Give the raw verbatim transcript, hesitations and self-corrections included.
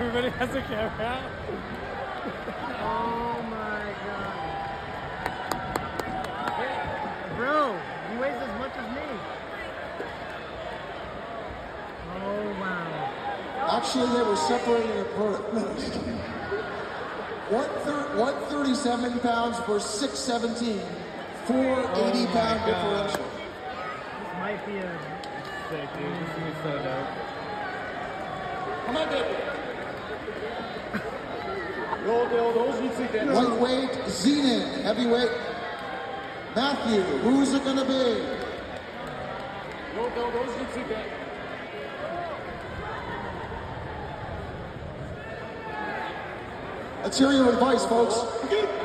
Everybody has a camera. Oh my god. Hey, bro, he weighs as much as me. Oh wow. Actually, they were separated at birth. one thirty-seven pounds versus six seventeen. four eighty Oh pound God. differential. This might be a... Sick, dude. This is gonna be so dope. Come on, baby. Lightweight, Lightweight, Zenin. Heavyweight, Matthew. Who's it gonna be? Let's hear your advice, folks.